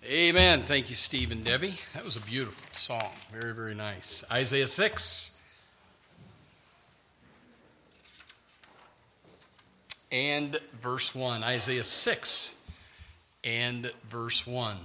Amen. Thank you, Steve and Debbie. That was a beautiful song. Very, very nice. Isaiah 6 and verse 1. Isaiah 6 and verse 1.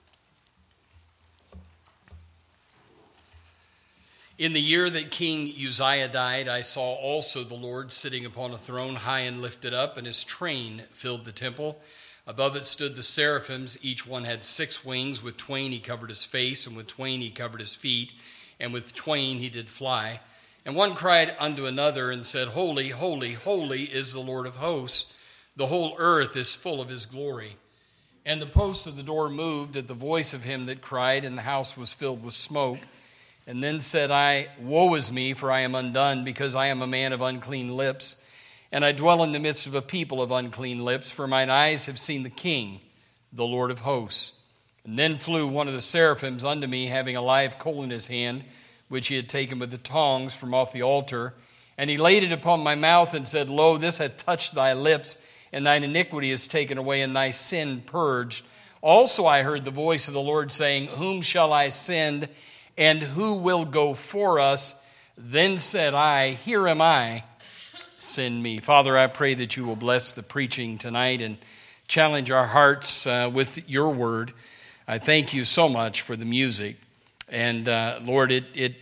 In the year that King Uzziah died, I saw also the Lord sitting upon a throne high and lifted up, and his train filled the temple. Above it stood the seraphims. Each one had 6 wings. With twain he covered his face, and with twain he covered his feet, and with twain he did fly. And one cried unto another and said, Holy, holy, holy is the Lord of hosts. The whole earth is full of his glory. And the posts of the door moved at the voice of him that cried, and the house was filled with smoke. And then said I, Woe is me, for I am undone, because I am a man of unclean lips, and I dwell in the midst of a people of unclean lips, for mine eyes have seen the King, the Lord of hosts. And then flew one of the seraphims unto me, having a live coal in his hand, which he had taken with the tongs from off the altar. And he laid it upon my mouth, and said, Lo, this hath touched thy lips, and thine iniquity is taken away, and thy sin purged. Also I heard the voice of the Lord saying, Whom shall I send, and who will go for us? Then said I, Here am I, send me. Father, I pray that you will bless the preaching tonight and challenge our hearts with your word. I thank you so much for the music. And Lord,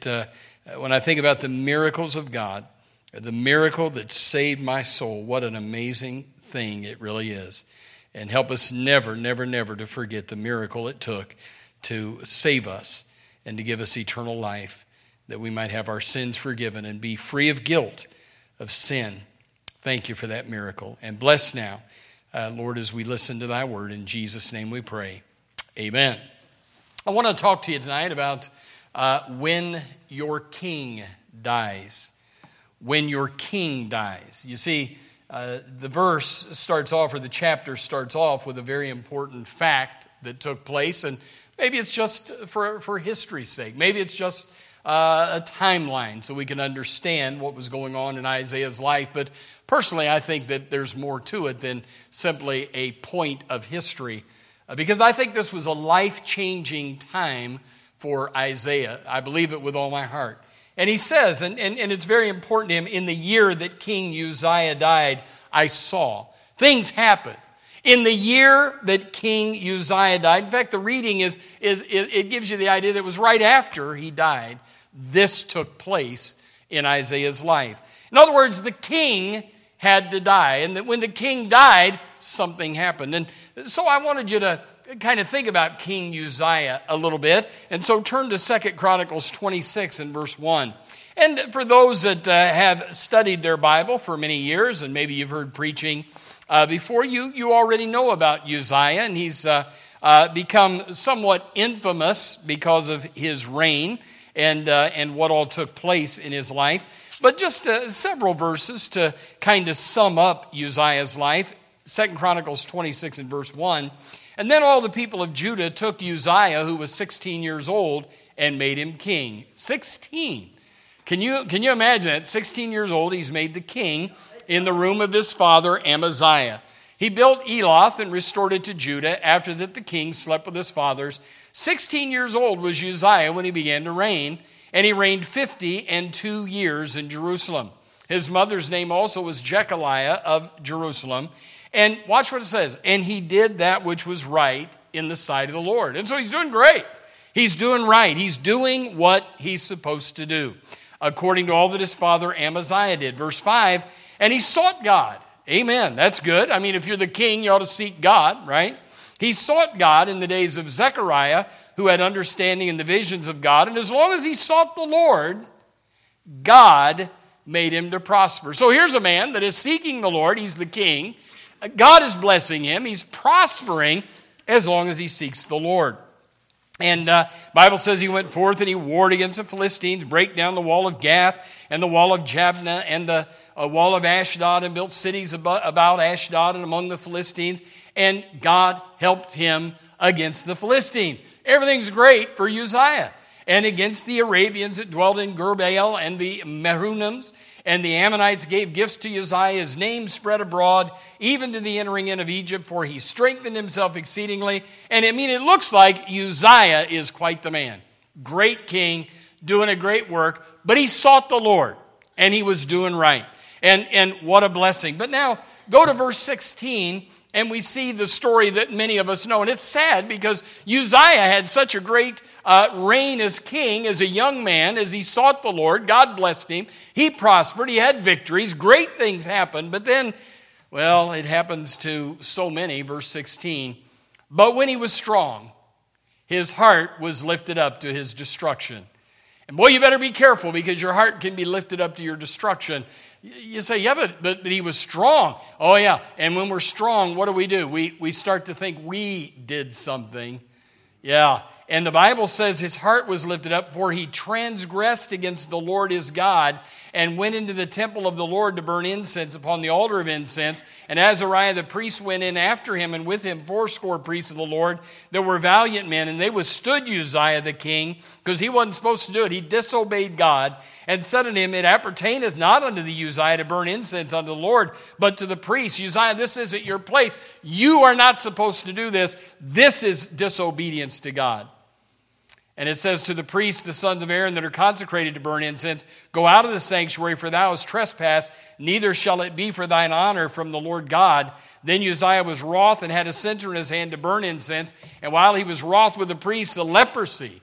when I think about the miracles of God, the miracle that saved my soul, what an amazing thing it really is. And help us never, never, never to forget the miracle it took to save us and to give us eternal life, that we might have our sins forgiven and be free of guilt of sin. Thank you for that miracle. And bless now, Lord, as we listen to thy word. In Jesus' name we pray. Amen. I want to talk to you tonight about when your king dies. When your king dies. You see, the verse starts off, or the chapter starts off with a very important fact that took place. And maybe it's just for history's sake. Maybe it's just a timeline so we can understand what was going on in Isaiah's life. But personally, I think that there's more to it than simply a point of history, because I think this was a life-changing time for Isaiah. I believe it with all my heart. And he says, and it's very important to him, in the year that King Uzziah died, I saw. Things happened. In the year that King Uzziah died, in fact, the reading it gives you the idea that it was right after he died. This took place in Isaiah's life. In other words, the king had to die. And that when the king died, something happened. And so I wanted you to kind of think about King Uzziah a little bit. And so turn to 2 Chronicles 26 and verse 1. And for those that have studied their Bible for many years, and maybe you've heard preaching before, you already know about Uzziah. And he's become somewhat infamous because of his reign and what all took place in his life. But just several verses to kind of sum up Uzziah's life. 2 Chronicles 26 and verse 1. And then all the people of Judah took Uzziah, who was 16 years old, and made him king. 16. Can you imagine at 16 years old, he's made the king in the room of his father Amaziah. He built Eloth and restored it to Judah. After that, the king slept with his fathers. 16 years old was Uzziah when he began to reign, and he reigned 52 years in Jerusalem. His mother's name also was Jechaliah of Jerusalem. And watch what it says. And he did that which was right in the sight of the Lord. And so he's doing great. He's doing right. He's doing what he's supposed to do, according to all that his father Amaziah did. Verse 5, and he sought God. Amen. That's good. I mean, if you're the king, you ought to seek God, right? He sought God in the days of Zechariah, who had understanding in the visions of God. And as long as he sought the Lord, God made him to prosper. So here's a man that is seeking the Lord. He's the king. God is blessing him. He's prospering as long as he seeks the Lord. And Bible says he went forth and he warred against the Philistines, break down the wall of Gath and the wall of Jabneh and the wall of Ashdod, and built cities about Ashdod and among the Philistines. And God helped him against the Philistines. Everything's great for Uzziah. And against the Arabians that dwelt in Gurbaal and the Mehunims And the Ammonites gave gifts to Uzziah. His name spread abroad, even to the entering in of Egypt, for he strengthened himself exceedingly. And it looks like Uzziah is quite the man. Great king, doing a great work. But he sought the Lord, and he was doing right. And what a blessing. But now, go to verse 16, and we see the story that many of us know. And it's sad because Uzziah had such a great reign as king, as a young man, as he sought the Lord. God blessed him. He prospered. He had victories. Great things happened. But then, well, it happens to so many. Verse 16. But when he was strong, his heart was lifted up to his destruction. And boy, you better be careful because your heart can be lifted up to your destruction. You say, yeah, but he was strong. Oh, yeah. And when we're strong, what do? We start to think we did something. Yeah. And the Bible says his heart was lifted up, for he transgressed against the Lord his God and went into the temple of the Lord to burn incense upon the altar of incense. And Azariah the priest went in after him, and with him 80 priests of the Lord that were valiant men. And they withstood Uzziah the king, because he wasn't supposed to do it. He disobeyed God, and said unto him, It appertaineth not unto the Uzziah to burn incense unto the Lord, but to the priests. Uzziah, this isn't your place. You are not supposed to do this. This is disobedience to God. And it says, to the priests, the sons of Aaron that are consecrated to burn incense, go out of the sanctuary, for thou hast trespassed, neither shall it be for thine honor from the Lord God. Then Uzziah was wroth and had a censer in his hand to burn incense. And while he was wroth with the priests, the leprosy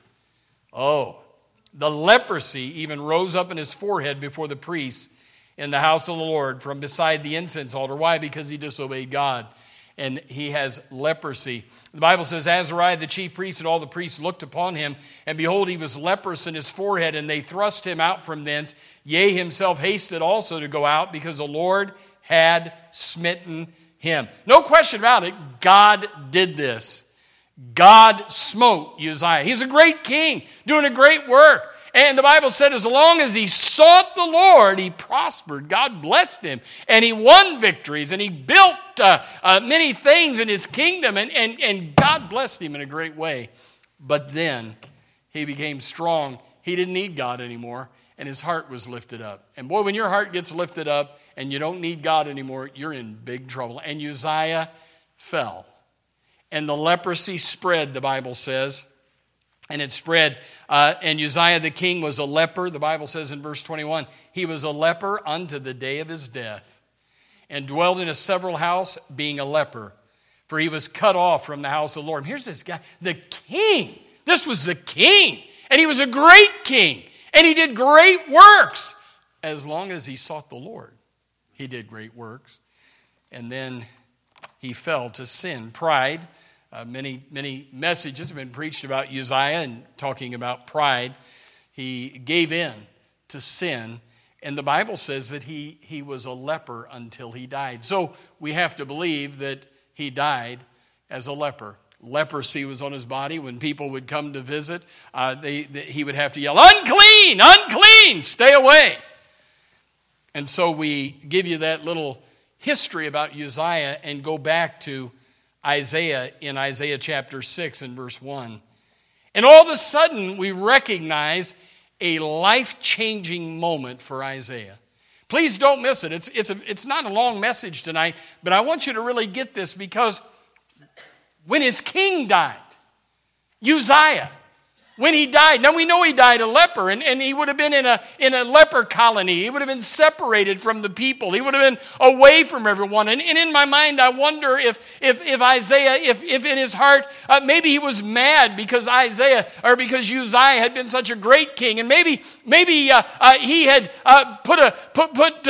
even rose up in his forehead before the priests in the house of the Lord from beside the incense altar. Why? Because he disobeyed God. And he has leprosy. The Bible says, Azariah the chief priest and all the priests looked upon him, and behold, he was leprous in his forehead, and they thrust him out from thence. Yea, himself hasted also to go out, because the Lord had smitten him. No question about it, God did this. God smote Uzziah. He's a great king, doing a great work. And the Bible said as long as he sought the Lord, he prospered. God blessed him. And he won victories. And he built many things in his kingdom. And God blessed him in a great way. But then he became strong. He didn't need God anymore. And his heart was lifted up. And boy, when your heart gets lifted up and you don't need God anymore, you're in big trouble. And Uzziah fell. And the leprosy spread, the Bible says. And it spread. And Uzziah the king was a leper. The Bible says in verse 21, he was a leper unto the day of his death, and dwelled in a several house, being a leper. For he was cut off from the house of the Lord. And here's this guy, the king. This was the king. And he was a great king. And he did great works. As long as he sought the Lord, he did great works. And then he fell to sin. Pride. Many messages have been preached about Uzziah and talking about pride. He gave in to sin, and the Bible says that he was a leper until he died. So we have to believe that he died as a leper. Leprosy was on his body. When people would come to visit, he would have to yell, "Unclean, unclean, stay away." And so we give you that little history about Uzziah and go back to Isaiah in Isaiah chapter 6 and verse 1. And all of a sudden we recognize a life-changing moment for Isaiah. Please don't miss it. It's not a long message tonight, but I want you to really get this, because when his king died, Uzziah, when he died, now we know he died a leper, and he would have been in a leper colony. He would have been separated from the people. He would have been away from everyone. And in my mind, I wonder if Isaiah, if in his heart, maybe he was mad because because Uzziah had been such a great king, and maybe he had put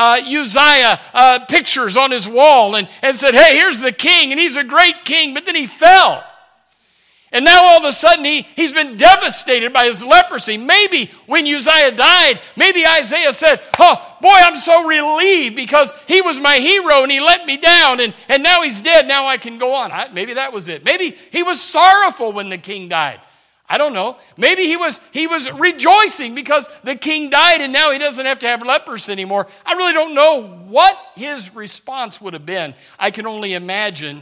Uzziah pictures on his wall and said, "Hey, here's the king, and he's a great king," but then he fell. And now all of a sudden he's been devastated by his leprosy. Maybe when Uzziah died, maybe Isaiah said, "Oh, boy, I'm so relieved because he was my hero and he let me down, and now he's dead. Now I can go on." Maybe that was it. Maybe he was sorrowful when the king died. I don't know. Maybe he was rejoicing because the king died and now he doesn't have to have leprosy anymore. I really don't know what his response would have been. I can only imagine.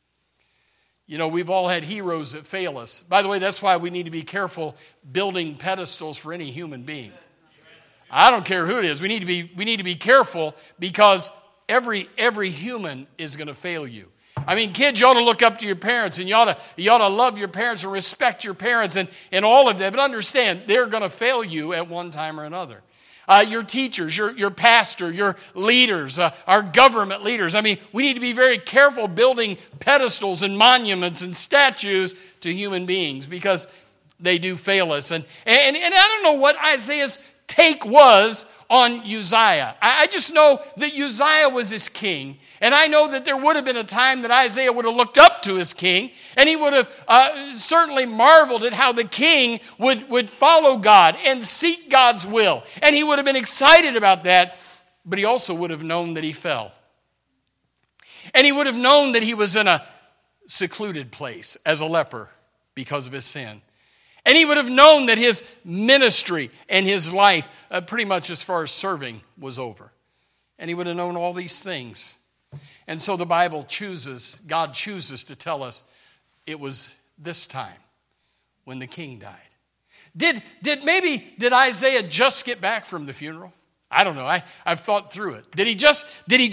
You know, we've all had heroes that fail us. By the way, that's why we need to be careful building pedestals for any human being. I don't care who it is. We need to be careful because every human is going to fail you. I mean, kids, you ought to look up to your parents, and you ought to love your parents and respect your parents and all of that. But understand, they're going to fail you at one time or another. Your teachers, your pastor, your leaders, our government leaders. I mean, we need to be very careful building pedestals and monuments and statues to human beings because they do fail us. And I don't know what Isaiah's take was on Uzziah. I just know that Uzziah was his king, and I know that there would have been a time that Isaiah would have looked up to his king, and he would have certainly marveled at how the king would follow God and seek God's will, and he would have been excited about that, but he also would have known that he fell. And he would have known that he was in a secluded place as a leper because of his sin. And he would have known that his ministry and his life, pretty much as far as serving, was over. And he would have known all these things. And so the Bible God chooses to tell us it was this time when the king died. Did Isaiah just get back from the funeral? I don't know. I've thought through it. Did he just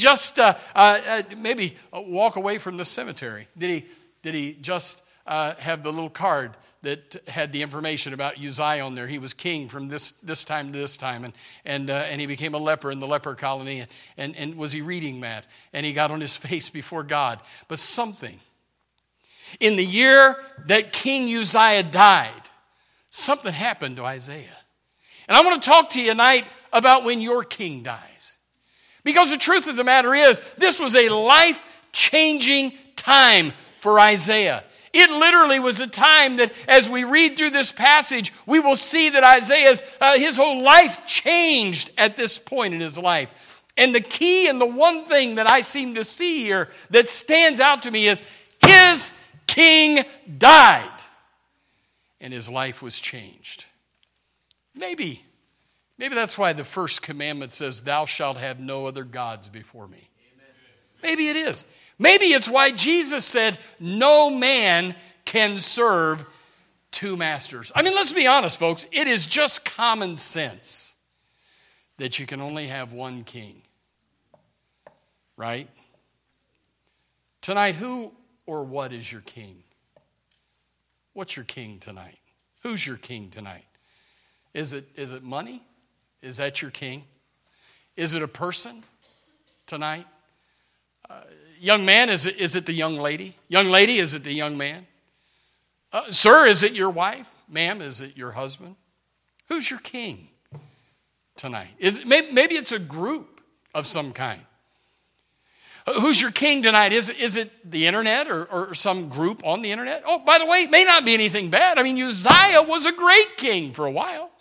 maybe walk away from the cemetery? Did he just have the little card that had the information about Uzziah on there? He was king from this time to this time, and he became a leper in the leper colony. And was he reading that? And he got on his face before God. But something in the year that King Uzziah died, something happened to Isaiah. And I want to talk to you tonight about when your king dies, because the truth of the matter is, this was a life-changing time for Isaiah. It literally was a time that, as we read through this passage, we will see that Isaiah's his whole life changed at this point in his life. And the key and the one thing that I seem to see here that stands out to me is his king died and his life was changed. Maybe that's why the first commandment says, "Thou shalt have no other gods before me." Amen. Maybe it is. Maybe it's why Jesus said, "No man can serve two masters." I mean, let's be honest, folks. It is just common sense that you can only have one king. Right? Tonight, who or what is your king? What's your king tonight? Who's your king tonight? Is it money? Is that your king? Is it a person tonight? Young man, is it the young lady? Young lady, is it the young man? Sir, is it your wife? Ma'am, is it your husband? Who's your king tonight? Maybe it's a group of some kind. Who's your king tonight? Is it the internet or some group on the internet? Oh, by the way, it may not be anything bad. I mean, Uzziah was a great king for a while.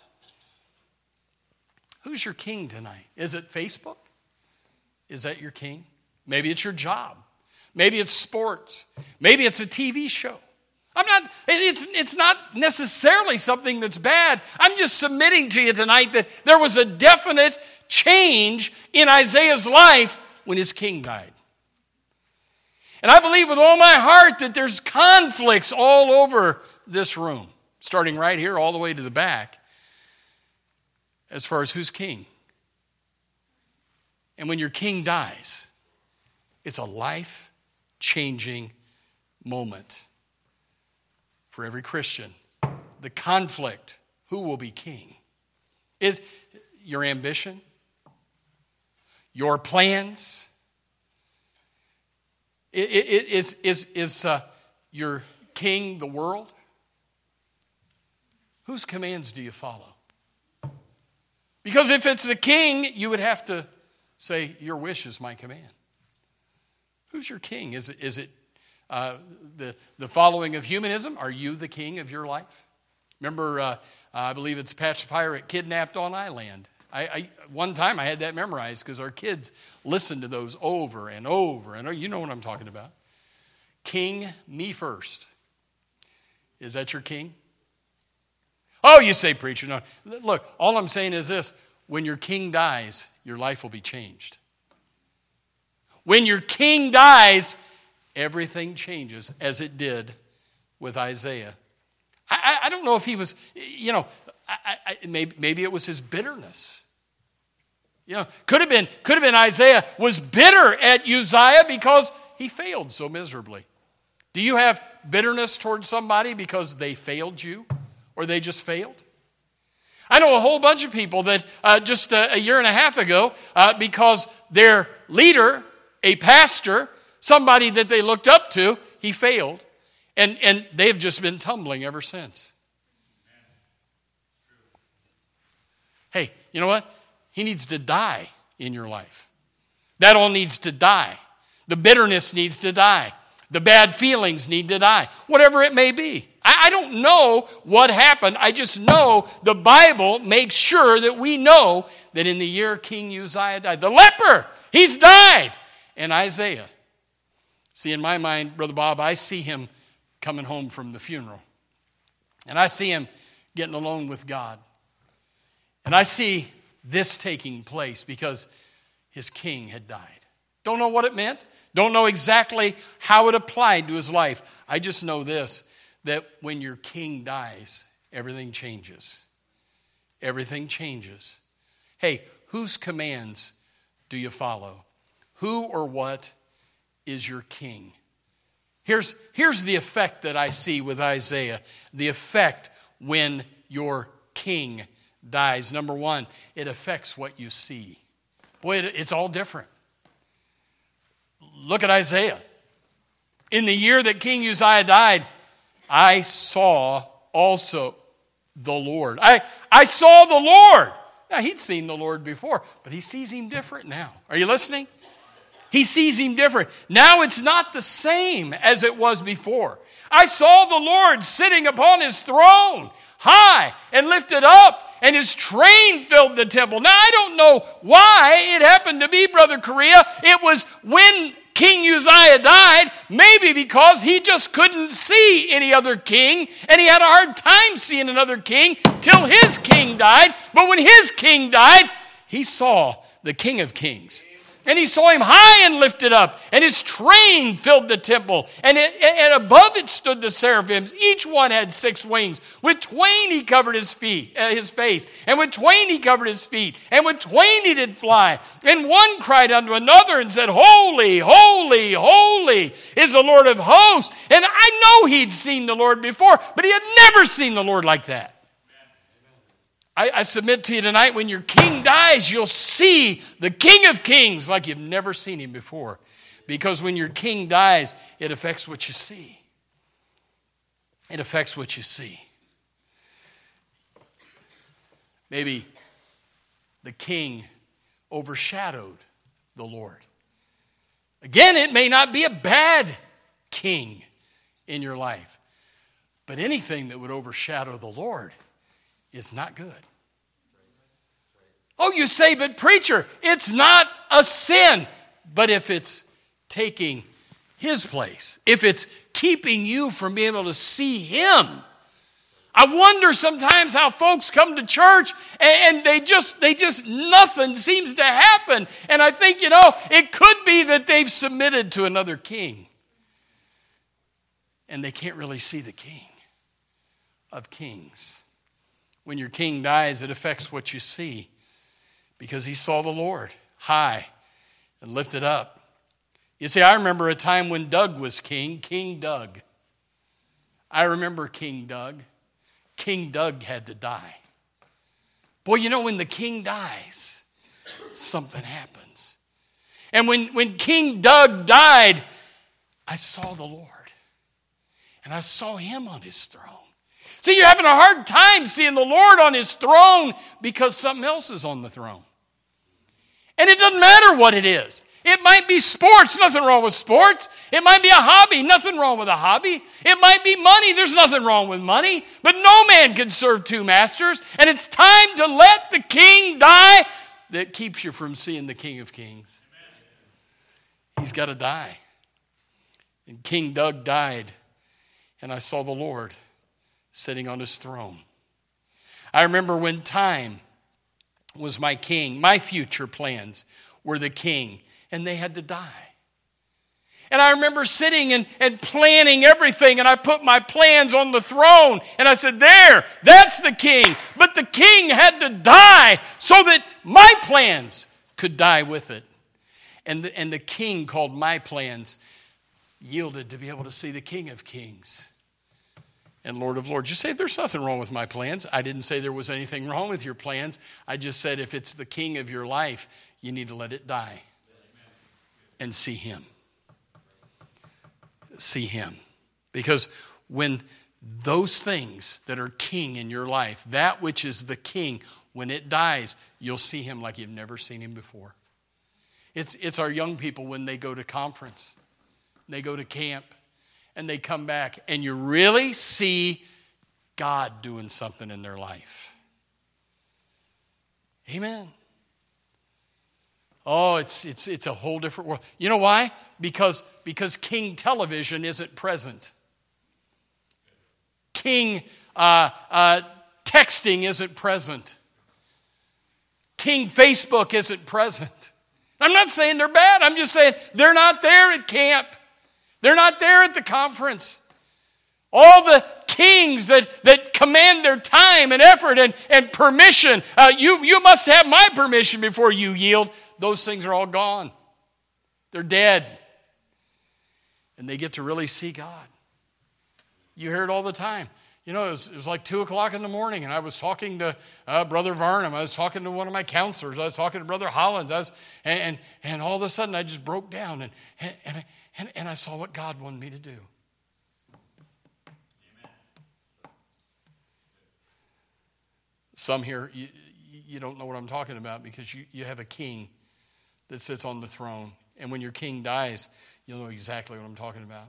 Who's your king tonight? Is it Facebook? Is that your king? Maybe it's your job. Maybe it's sports. Maybe it's a TV show. It's not necessarily something that's bad. I'm just submitting to you tonight that there was a definite change in Isaiah's life when his king died. And I believe with all my heart that there's conflicts all over this room, starting right here all the way to the back, as far as who's king. And when your king dies, it's a life-changing moment for every Christian. The conflict, who will be king, is your ambition, your plans. Is your king the world? Whose commands do you follow? Because if it's the king, you would have to say, your wish is my command. Who's your king? Is it the following of humanism? Are you the king of your life? Remember, I believe it's Patch the Pirate kidnapped on Island. One time I had that memorized because our kids listened to those over and over. And you know what I'm talking about. King, me first. Is that your king? Oh, you say, preacher. No. Look, all I'm saying is this. When your king dies, your life will be changed. When your king dies, everything changes as it did with Isaiah. I don't know if he was, maybe it was his bitterness Could have been Isaiah was bitter at Uzziah because he failed so miserably. Do you have bitterness towards somebody because they failed you or they just failed? I know a whole bunch of people that just a year and a half ago, because their leader, a pastor, somebody that they looked up to, he failed. And they've just been tumbling ever since. Hey, you know what? He needs to die in your life. That all needs to die. The bitterness needs to die. The bad feelings need to die. Whatever it may be. I don't know what happened. I just know the Bible makes sure that we know that in the year King Uzziah died, the leper, he's died. And Isaiah. See, in my mind, Brother Bob, I see him coming home from the funeral. And I see him getting alone with God. And I see this taking place because his king had died. Don't know what it meant. Don't know exactly how it applied to his life. I just know this, that when your king dies, everything changes. Everything changes. Hey, whose commands do you follow? Who or what is your king? Here's the effect that I see with Isaiah. The effect when your king dies. Number one, it affects what you see. Boy, it's all different. Look at Isaiah. In the year that King Uzziah died, I saw also the Lord. I saw the Lord. Now, he'd seen the Lord before, but he sees him different now. Are you listening? He sees him different. Now it's not the same as it was before. I saw the Lord sitting upon his throne, high and lifted up, and his train filled the temple. Now, I don't know why it happened to be, Brother Correa. It was when King Uzziah died, maybe because he just couldn't see any other king, and he had a hard time seeing another king till his king died. But when his king died, he saw the King of Kings. And he saw him high and lifted up, and his train filled the temple. And above it stood the seraphims. Each one had 6 wings. With twain he covered his face, and with twain he covered his feet, and with twain he did fly. And one cried unto another and said, Holy, holy, holy is the Lord of hosts. And I know he'd seen the Lord before, but he had never seen the Lord like that. I submit to you tonight, when your king dies, you'll see the King of Kings like you've never seen him before. Because when your king dies, it affects what you see. It affects what you see. Maybe the king overshadowed the Lord. Again, it may not be a bad king in your life, but anything that would overshadow the Lord is not good. Oh, you say, but preacher, it's not a sin. But if it's taking his place, if it's keeping you from being able to see him, I wonder sometimes how folks come to church and they just nothing seems to happen. And I think, it could be that they've submitted to another king. And they can't really see the King of Kings. When your king dies, it affects what you see. Because he saw the Lord high and lifted up. You see, I remember a time when Doug was king, King Doug. I remember King Doug. King Doug had to die. Boy, when the king dies, something happens. And when King Doug died, I saw the Lord. And I saw him on his throne. See, you're having a hard time seeing the Lord on his throne because something else is on the throne. And it doesn't matter what it is. It might be sports, nothing wrong with sports. It might be a hobby, nothing wrong with a hobby. It might be money, there's nothing wrong with money. But no man can serve 2 masters. And it's time to let the king die that keeps you from seeing the King of Kings. He's got to die. And King Doug died, and I saw the Lord sitting on his throne. I remember when time was my king, my future plans were the king, and they had to die. And I remember sitting and planning everything, and I put my plans on the throne, and I said, that's the king. But the king had to die so that my plans could die with it. And the king called my plans yielded to be able to see the King of Kings and Lord of Lords. You say, there's nothing wrong with my plans. I didn't say there was anything wrong with your plans. I just said if it's the king of your life, you need to let it die and see him. See him. Because when those things that are king in your life, that which is the king, when it dies, you'll see him like you've never seen him before. It's our young people when they go to conference, they go to camp, and they come back, and you really see God doing something in their life. Amen. Oh, it's a whole different world. You know why? Because King Television isn't present. King texting isn't present. King Facebook isn't present. I'm not saying they're bad. I'm just saying they're not there at camp. They're not there at the conference. All the kings that command their time and effort and permission, you must have my permission before you yield. Those things are all gone. They're dead. And they get to really see God. You hear it all the time. You know, it was like 2 o'clock in the morning, and I was talking to Brother Varnum. I was talking to one of my counselors. I was talking to Brother Hollins. And all of a sudden, I just broke down, and I saw what God wanted me to do. Amen. Some here, you don't know what I'm talking about because you have a king that sits on the throne. And when your king dies, you'll know exactly what I'm talking about.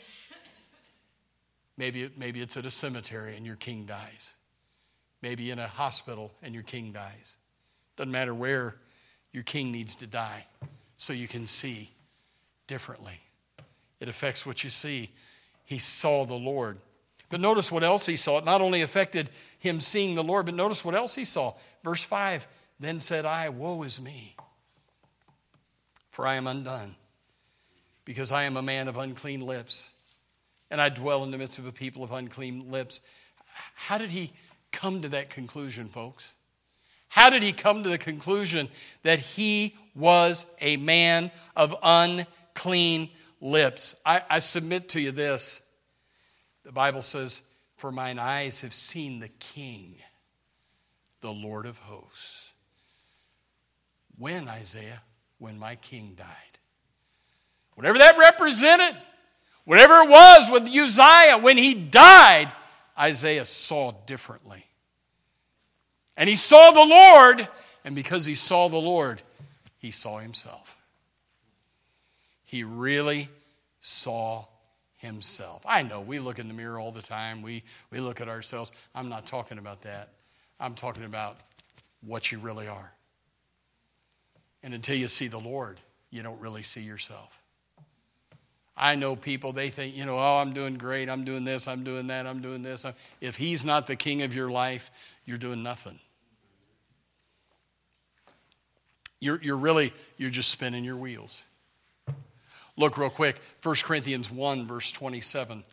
Maybe it's at a cemetery and your king dies. Maybe in a hospital and your king dies. Doesn't matter where, your king needs to die so you can see differently. It affects what you see. He saw the Lord. But notice what else he saw. It not only affected him seeing the Lord, but notice what else he saw. Verse 5, then said I, woe is me, for I am undone, because I am a man of unclean lips, and I dwell in the midst of a people of unclean lips. How did he come to that conclusion, folks? How did he come to the conclusion that he was a man of unclean lips? I submit to you this. The Bible says, for mine eyes have seen the King, the Lord of hosts. When, Isaiah? When my king died. Whatever that represented, whatever it was with Uzziah, when he died, Isaiah saw differently. And he saw the Lord, and because he saw the Lord, he saw himself. He really saw himself. I know we look in the mirror all the time. We look at ourselves. I'm not talking about that. I'm talking about what you really are. And until you see the Lord, you don't really see yourself. I know people, they think, oh, I'm doing great. I'm doing this. I'm doing that. I'm doing this. If he's not the king of your life, you're doing nothing. You're just spinning your wheels. Look real quick, 1 Corinthians 1, verse 27.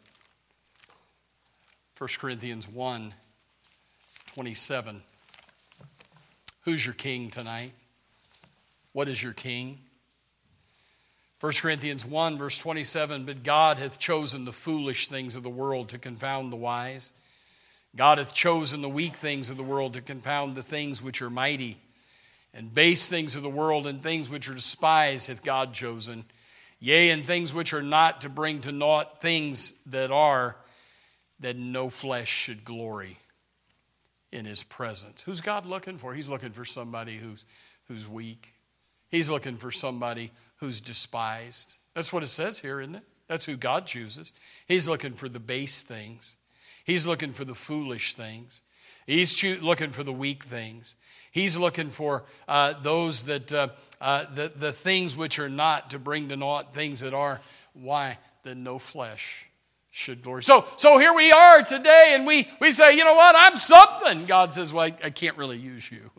1 Corinthians 1, 27. Who's your king tonight? What is your king? 1 Corinthians 1, verse 27, but God hath chosen the foolish things of the world to confound the wise. God hath chosen the weak things of the world to confound the things which are mighty. And base things of the world and things which are despised hath God chosen. Yea, and things which are not, to bring to naught things that are, that no flesh should glory in his presence. Who's God looking for? He's looking for somebody who's weak. He's looking for somebody who's despised. That's what it says here, isn't it? That's who God chooses. He's looking for the base things. He's looking for the foolish things. He's looking for the weak things. He's looking for those that the things which are not, to bring to naught things that are. Why? That no flesh should glory. So here we are today, and we say, you know what? I'm something. God says, well, I can't really use you.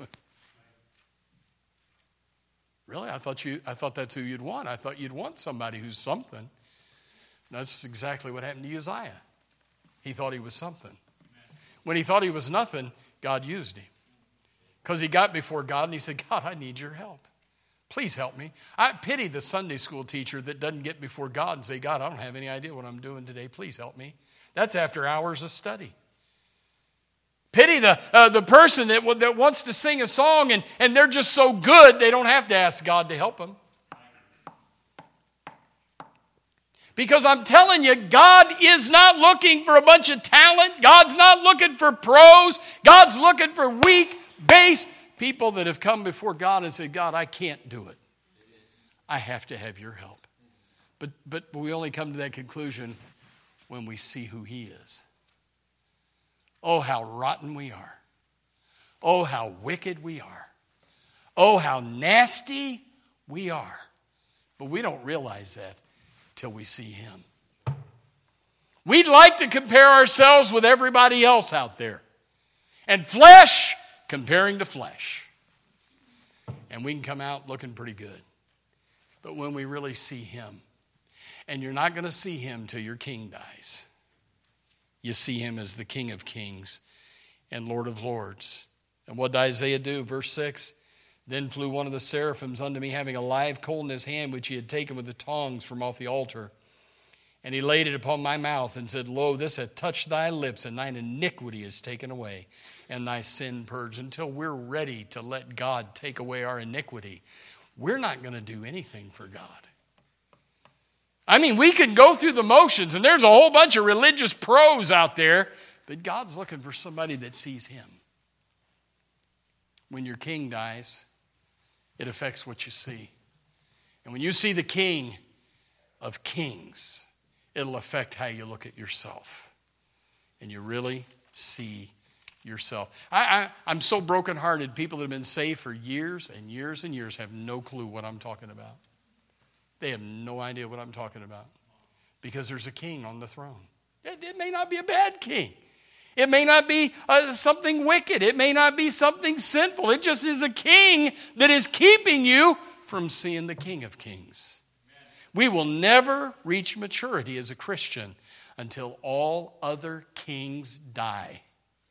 Really? I thought that's who you'd want. I thought you'd want somebody who's something. And that's exactly what happened to Uzziah. He thought he was something. When he thought he was nothing, God used him. Because he got before God and he said, God, I need your help. Please help me. I pity the Sunday school teacher that doesn't get before God and say, God, I don't have any idea what I'm doing today. Please help me. That's after hours of study. Pity the person that wants to sing a song and they're just so good they don't have to ask God to help them. Because I'm telling you, God is not looking for a bunch of talent. God's not looking for pros. God's looking for weak, base people that have come before God and said, God, I can't do it. I have to have your help. But we only come to that conclusion when we see who he is. Oh, how rotten we are. Oh, how wicked we are. Oh, how nasty we are. But we don't realize that till we see him. We'd like to compare ourselves with everybody else out there. And flesh comparing to flesh. And we can come out looking pretty good. But when we really see him, and you're not going to see him till your king dies. You see him as the King of Kings and Lord of Lords. And what did Isaiah do? Verse 6, then flew one of the seraphims unto me, having a live coal in his hand, which he had taken with the tongs from off the altar. And he laid it upon my mouth and said, Lo, this hath touched thy lips, and thine iniquity is taken away, and thy sin purged. Until we're ready to let God take away our iniquity, we're not going to do anything for God. I mean, we can go through the motions, and there's a whole bunch of religious pros out there, but God's looking for somebody that sees him. When your king dies, it affects what you see. And when you see the King of Kings, it'll affect how you look at yourself. And you really see yourself. I'm so brokenhearted. People that have been saved for years and years and years have no clue what I'm talking about. They have no idea what I'm talking about. Because there's a king on the throne. It may not be a bad king. It may not be something wicked. It may not be something sinful. It just is a king that is keeping you from seeing the King of Kings. We will never reach maturity as a Christian until all other kings die.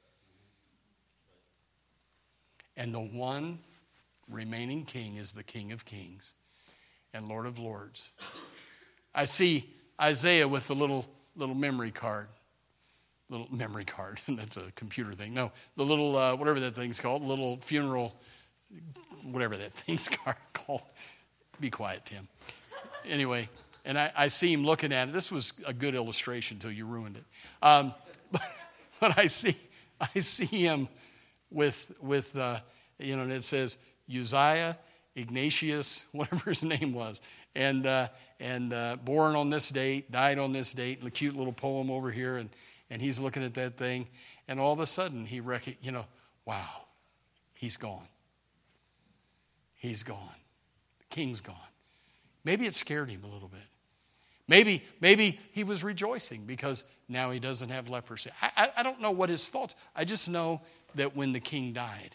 And the one remaining king is the King of Kings and Lord of Lords. I see Isaiah with the little memory card. Little memory card. That's a computer thing. No, the little, whatever that thing's called, little funeral, whatever that thing's called. Be quiet, Tim. Anyway, and I see him looking at it. This was a good illustration until you ruined it. But I see him with and it says Uzziah, Ignatius, whatever his name was, and born on this date, died on this date, and a cute little poem over here, and he's looking at that thing, and all of a sudden he wow, he's gone. He's gone. The king's gone. Maybe it scared him a little bit. Maybe he was rejoicing because now he doesn't have leprosy. I don't know what his thoughts. I just know that when his king died,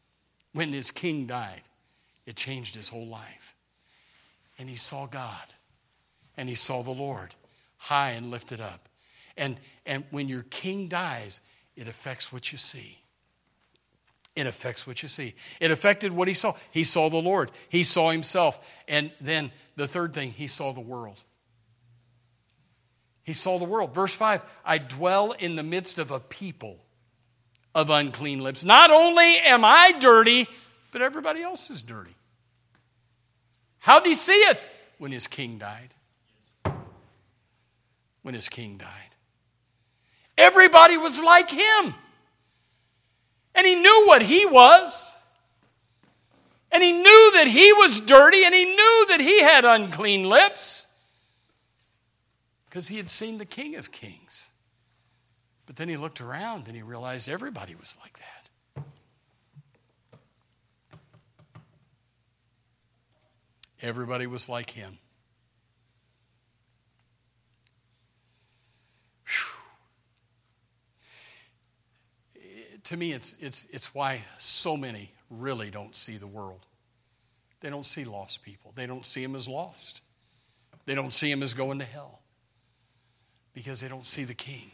it changed his whole life. And he saw God. And he saw the Lord high and lifted up. And when your king dies, it affects what you see. It affects what you see. It affected what he saw. He saw the Lord. He saw himself. And then the third thing, he saw the world. He saw the world. Verse 5, I dwell in the midst of a people of unclean lips. Not only am I dirty, but everybody else is dirty. How did he see it? When his king died. When his king died. Everybody was like him. And he knew what he was. And he knew that he was dirty. And he knew that he had unclean lips. Because he had seen the King of Kings. But then he looked around and he realized everybody was like that. Everybody was like him. To me, it's why so many really don't see the world. They don't see lost people. They don't see them as lost. They don't see them as going to hell. Because they don't see the King.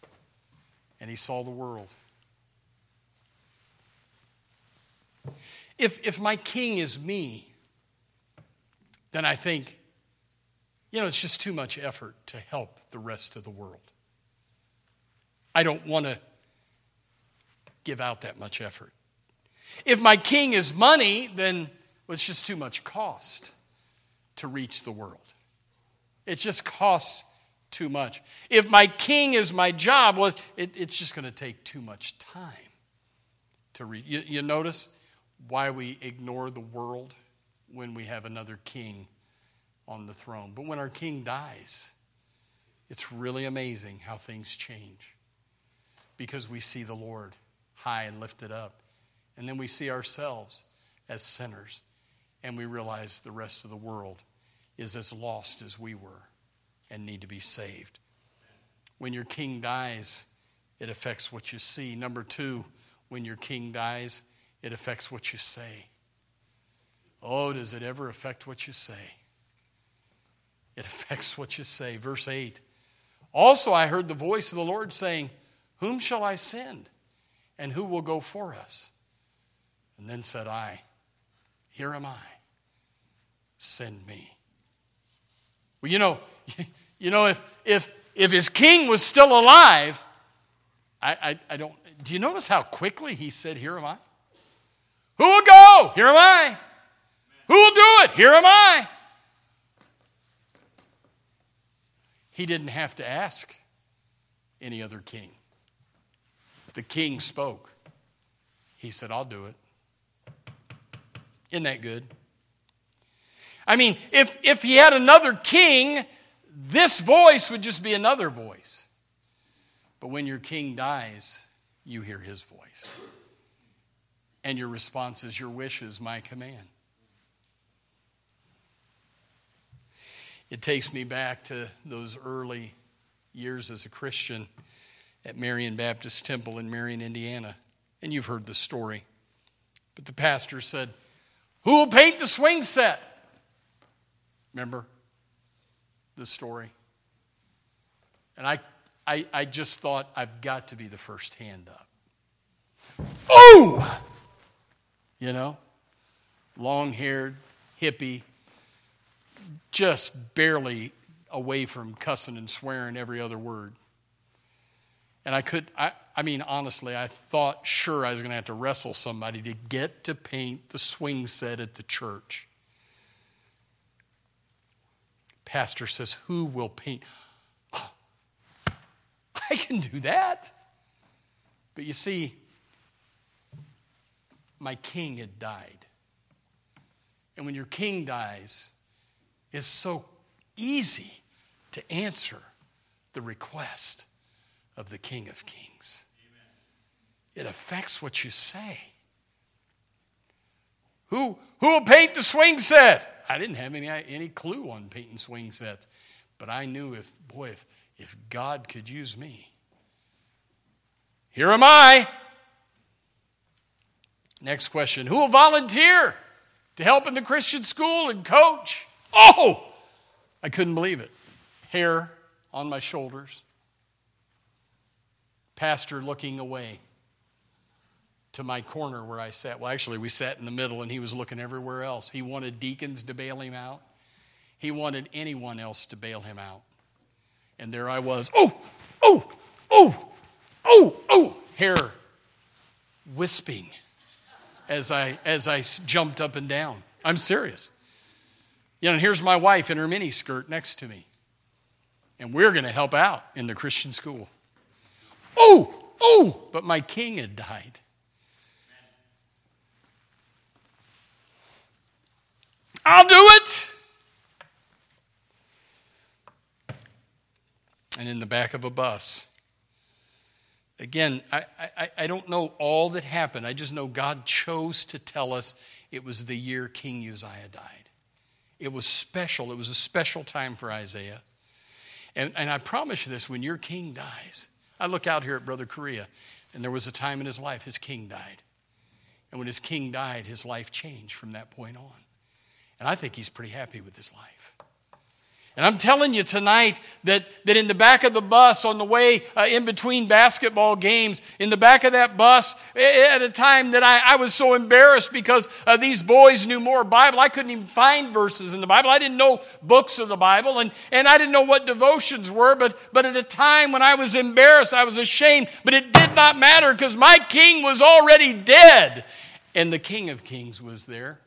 And he saw the world. If my king is me, then I think, it's just too much effort to help the rest of the world. I don't want to give out that much effort. If my king is money, then it's just too much cost to reach the world. It just costs too much. If my king is my job, well, it's just going to take too much time to reach. You notice why we ignore the world when we have another king on the throne. But when our king dies, it's really amazing how things change. Because we see the Lord high and lifted up. And then we see ourselves as sinners. And we realize the rest of the world is as lost as we were and need to be saved. When your king dies, it affects what you see. Number 2, when your king dies, it affects what you say. Oh, does it ever affect what you say? It affects what you say. Verse 8. Also I heard the voice of the Lord saying, whom shall I send? And who will go for us? And then said I, here am I. Send me. Well, if his king was still alive, I don't. Do you notice how quickly he said, here am I? Who will go? Here am I. Who will do it? Here am I. He didn't have to ask any other king. The king spoke. He said, I'll do it. Isn't that good? I mean, if he had another king, this voice would just be another voice. But when your king dies, you hear his voice. And your response is, your wish is my command. It takes me back to those early years as a Christian at Marion Baptist Temple in Marion, Indiana. And you've heard the story. But the pastor said, who will paint the swing set? Remember the story? And I just thought, I've got to be the first hand up. Oh! Long-haired, hippie, just barely away from cussing and swearing every other word. And honestly, I thought sure I was going to have to wrestle somebody to get to paint the swing set at the church. Pastor says, who will paint? Oh, I can do that. But you see, my king had died. And when your king dies, it's so easy to answer the request of the King of Kings. Amen. It affects what you say. Who will paint the swing set? I didn't have any clue on painting swing sets. But I knew if God could use me. Here am I. Next question. Who will volunteer to help in the Christian school and coach? Oh! I couldn't believe it. Hair on my shoulders. Pastor looking away to my corner where I sat. Well, actually, we sat in the middle, and he was looking everywhere else. He wanted deacons to bail him out. He wanted anyone else to bail him out. And there I was. Hair wisping as I jumped up and down. I'm serious. And here's my wife in her mini skirt next to me. And we're going to help out in the Christian school. But my king had died. I'll do it. And in the back of a bus. Again, I don't know all that happened. I just know God chose to tell us it was the year King Uzziah died. It was special. It was a special time for Isaiah. And I promise you this, when your king dies, I look out here at Brother Correa, and there was a time in his life his king died. And when his king died, his life changed from that point on. And I think he's pretty happy with his life. And I'm telling you tonight that in the back of the bus on the way in between basketball games, in the back of that bus, at a time that I was so embarrassed because these boys knew more Bible. I couldn't even find verses in the Bible. I didn't know books of the Bible, and I didn't know what devotions were. But at a time when I was embarrassed, I was ashamed. But it did not matter because my king was already dead. And the King of Kings was there.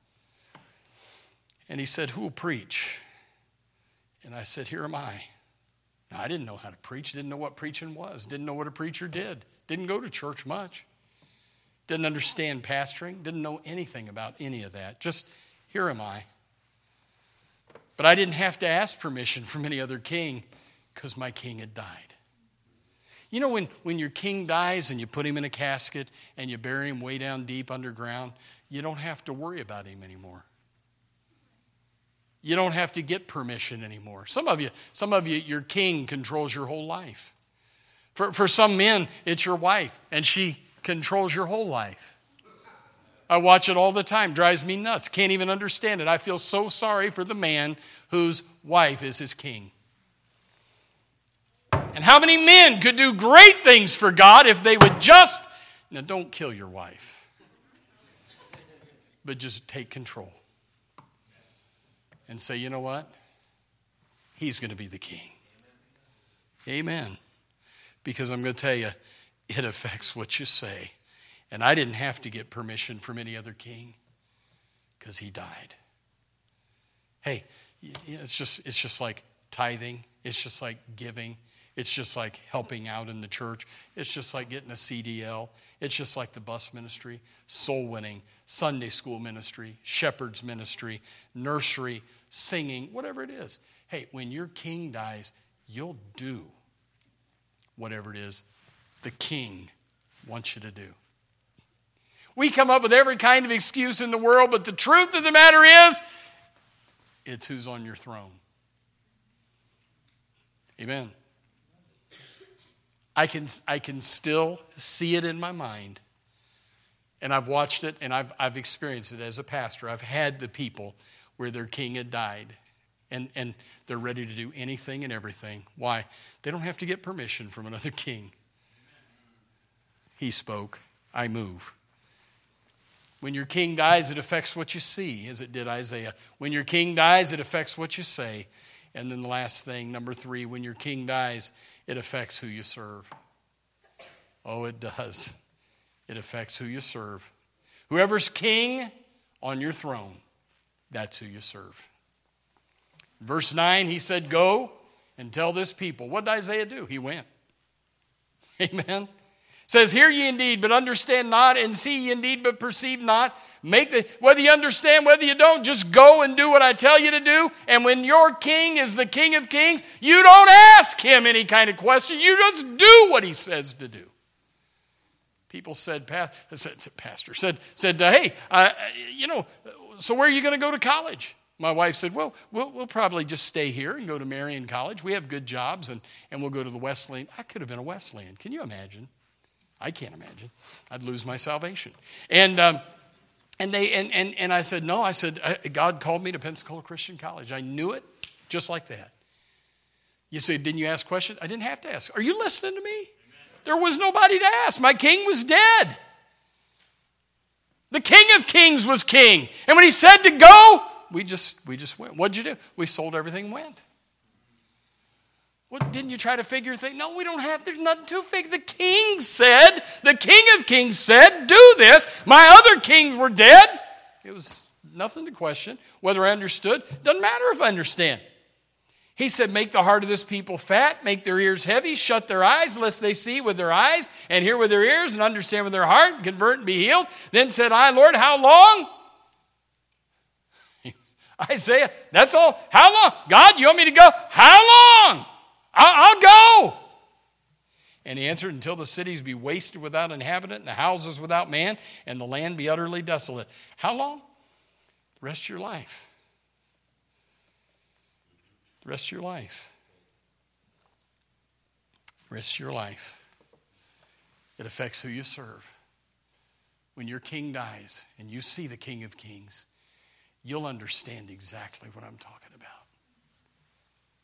And he said, "Who will preach?" And I said, "Here am I." Now, I didn't know how to preach, didn't know what preaching was, didn't know what a preacher did, didn't go to church much, didn't understand pastoring, didn't know anything about any of that. Just, here am I. But I didn't have to ask permission from any other king because my king had died. You know when your king dies and you put him in a casket and you bury him way down deep underground, you don't have to worry about him anymore. You don't have to get permission anymore. Some of you, your king controls your whole life. For some men, it's your wife, and she controls your whole life. I watch it all the time. Drives me nuts. Can't even understand it. I feel so sorry for the man whose wife is his king. And how many men could do great things for God if they would just, now don't kill your wife, but just take control. And say, you know what? He's going to be the king. Amen. Because I'm going to tell you, it affects what you say. And I didn't have to get permission from any other king because he died. Hey, it's just like tithing. It's just like giving. It's just like helping out in the church. It's just like getting a CDL. It's just like the bus ministry, soul winning, Sunday school ministry, shepherd's ministry, nursery, singing, whatever it is. Hey, when your king dies, you'll do whatever it is the king wants you to do. We come up with every kind of excuse in the world, but the truth of the matter is, it's who's on your throne. Amen. I can still see it in my mind, and I've watched it, and I've experienced it as a pastor. I've had the people where their king had died, and they're ready to do anything and everything. Why? They don't have to get permission from another king. He spoke, I move. When your king dies, it affects what you see, as it did Isaiah. When your king dies, it affects what you say. And then the last thing, number 3, when your king dies, it affects who you serve. Oh, it does. It affects who you serve. Whoever's king on your throne, that's who you serve. Verse 9, he said, "Go and tell this people." What did Isaiah do? He went. Amen. It says, "Hear ye indeed, but understand not, and see ye indeed, but perceive not." Whether you understand, whether you don't, just go and do what I tell you to do. And when your king is the King of Kings, you don't ask him any kind of question. You just do what he says to do. People said, Pastor said, "Hey, so where are you going to go to college?" My wife said, "Well, we'll probably just stay here and go to Marian College. We have good jobs, and we'll go to the Wesleyan." I could have been a Wesleyan. Can you imagine? I can't imagine. I'd lose my salvation. And I said, no. I said, God called me to Pensacola Christian College. I knew it just like that. You say, didn't you ask questions? I didn't have to ask. Are you listening to me? Amen. There was nobody to ask. My king was dead. The King of Kings was king. And when he said to go, we just went. What'd you do? We sold everything and went. What, didn't you try to figure things? No, we don't have. There's nothing to figure. The King of Kings said, do this. My other kings were dead. It was nothing to question. Whether I understood, doesn't matter if I understand. He said, make the heart of this people fat, make their ears heavy, shut their eyes, lest they see with their eyes, and hear with their ears, and understand with their heart, and convert and be healed. Then said I, Lord, how long? Isaiah, that's all. How long? God, you want me to go? How long? I'll go. And he answered, until the cities be wasted without inhabitant, and the houses without man, and the land be utterly desolate. How long? The rest of your life. The rest of your life. The rest of your life. It affects who you serve. When your king dies, and you see the King of Kings, you'll understand exactly what I'm talking about.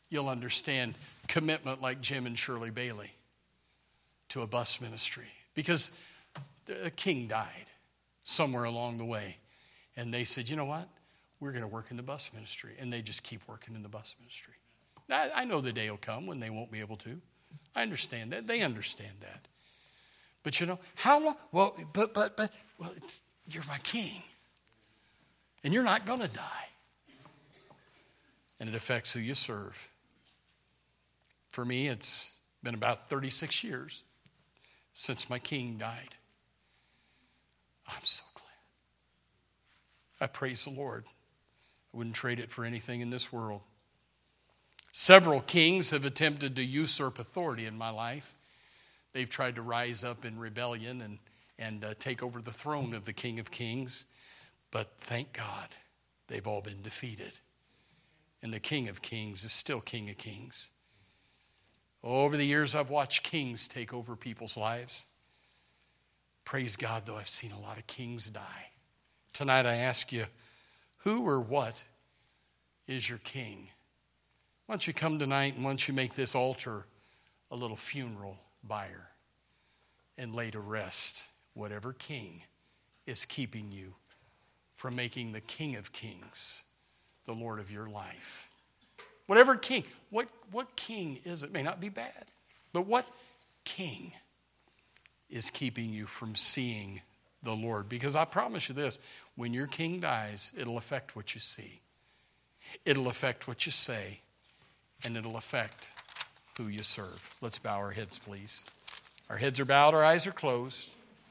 you'll understand commitment like Jim and Shirley Bailey to a bus ministry. Because the king died somewhere along the way. And they said, you know what? We're going to work in the bus ministry. And they just keep working in the bus ministry. Now, I know the day will come when they won't be able to. I understand that. They understand that. But you know, how long? Well, you're my king. And you're not going to die. And it affects who you serve. For me, it's been about 36 years since my king died. I'm so glad. I praise the Lord. I wouldn't trade it for anything in this world. Several kings have attempted to usurp authority in my life. They've tried to rise up in rebellion and take over the throne of the King of Kings. But thank God, they've all been defeated. And the King of Kings is still King of Kings. Over the years, I've watched kings take over people's lives. Praise God, though, I've seen a lot of kings die. Tonight I ask you, who or what is your king? Why don't you come tonight and why don't you make this altar a little funeral bier and lay to rest whatever king is keeping you from making the King of Kings the Lord of your life. Whatever king, what king is it? May not be bad, but what king is keeping you from seeing the Lord? Because I promise you this, when your king dies, it'll affect what you see. It'll affect what you say, and it'll affect who you serve. Let's bow our heads, please. Our heads are bowed, our eyes are closed.